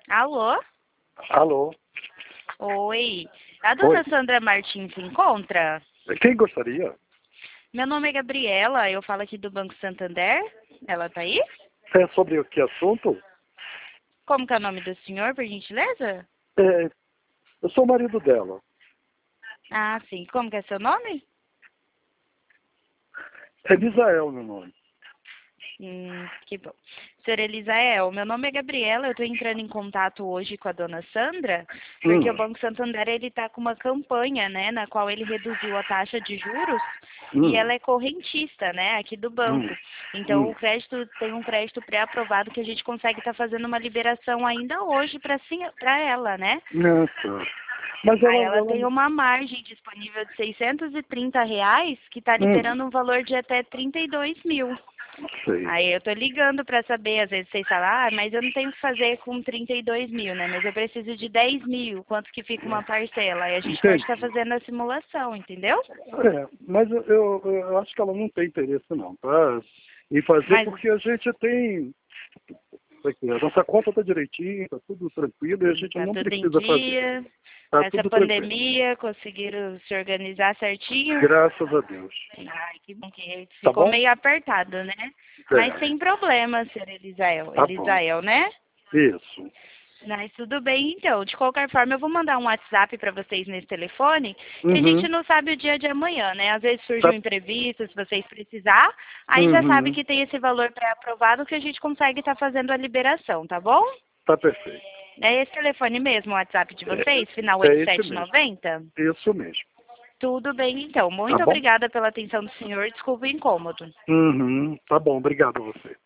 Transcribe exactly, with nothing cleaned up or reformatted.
Alô? Alô? Oi. A dona Oi. Sandra Martins se encontra? Quem gostaria? Meu nome é Gabriela, eu falo aqui do Banco Santander. Ela tá aí? É sobre o que assunto? Como que é o nome do senhor, por gentileza? É, eu sou o marido dela. Ah, sim. Como que é seu nome? É Misael, meu nome. Hum, que bom. Senhora Elisael, meu nome é Gabriela, eu estou entrando em contato hoje com a dona Sandra, porque o Hum, Banco Santander ele está com uma campanha, né, na qual ele reduziu a taxa de juros e hum, ela é correntista, né, aqui do hum, banco. Então hum. o crédito tem um crédito pré-aprovado que a gente consegue estar fazendo uma liberação ainda hoje para para ela, né? Nossa. Mas ela, Aí ela ela... tem uma margem disponível de seiscentos e trinta reais que está Hum, liberando um valor de até trinta e dois mil. sei. Aí eu tô ligando pra saber, às vezes vocês falam, ah, mas eu não tenho o que fazer com trinta e dois mil, né? Mas eu preciso de dez mil, quanto que fica uma parcela? Aí a gente pode estar Entendi. fazendo a simulação, entendeu? É, mas eu, eu, eu acho que ela não tem interesse não, tá? Em fazer Mas porque a gente tem... Aqui, a nossa conta tá direitinho, tá tudo tranquilo e a gente tá não tudo em precisa fazer. dia, com Tá essa tudo tranquilo. pandemia, conseguiram se organizar certinho. Graças a Deus. Ai, que bom que Tá ficou bom? meio apertado, né? Mas É, sem problema, senhor Elisael. tá bom. Elisael, né? Isso. Mas tudo bem, então. De qualquer forma, eu vou mandar um WhatsApp para vocês nesse telefone, que a gente Uhum. não sabe o dia de amanhã, né? Às vezes surge um Tá. imprevisto, se vocês precisar, aí já sabe Uhum. que tem esse valor pré-aprovado que a gente consegue estar fazendo a liberação, tá bom? Tá perfeito. É esse telefone mesmo, o WhatsApp de vocês, final É, é oito esse sete mesmo. nove zero? Isso mesmo. Tudo bem, então. Tá Muito bom? obrigada pela atenção do senhor. Desculpa o incômodo. Uhum. Tá bom. Obrigado a você.